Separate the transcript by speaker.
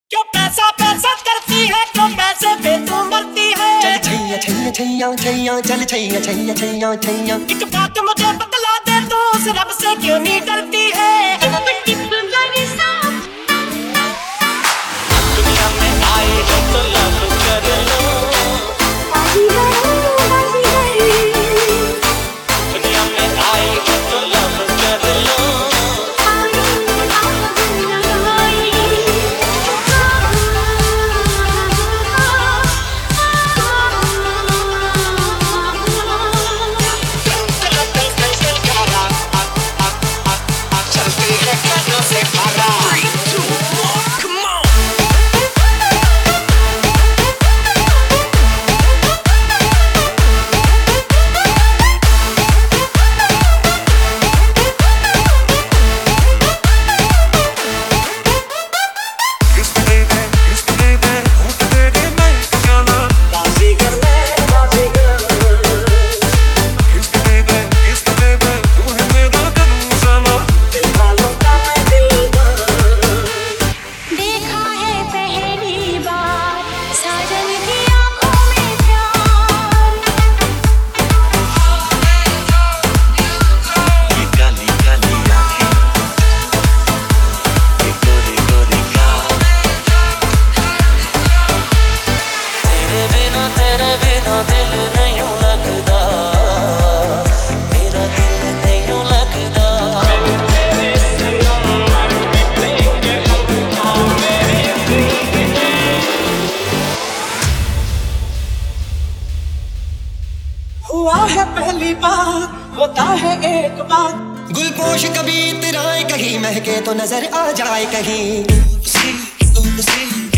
Speaker 1: क्यों पैसा पैसा करती है, क्यों पैसे पे तू मरती है।
Speaker 2: चल छैया छैया छैया छैया, चल छैया छैया छैया छैया।
Speaker 1: एक बात मुझे बतला दे, तू उस रब से क्यों नहीं डरती है। दुनिया में आए हो तो लव कर लो, दुनिया में आए हो तो लव कर लो। हुआ है पहली बार, होता है एक बार।
Speaker 2: गुलपोश कभी इतराए कहीं महके तो नजर आ जाए कहीं।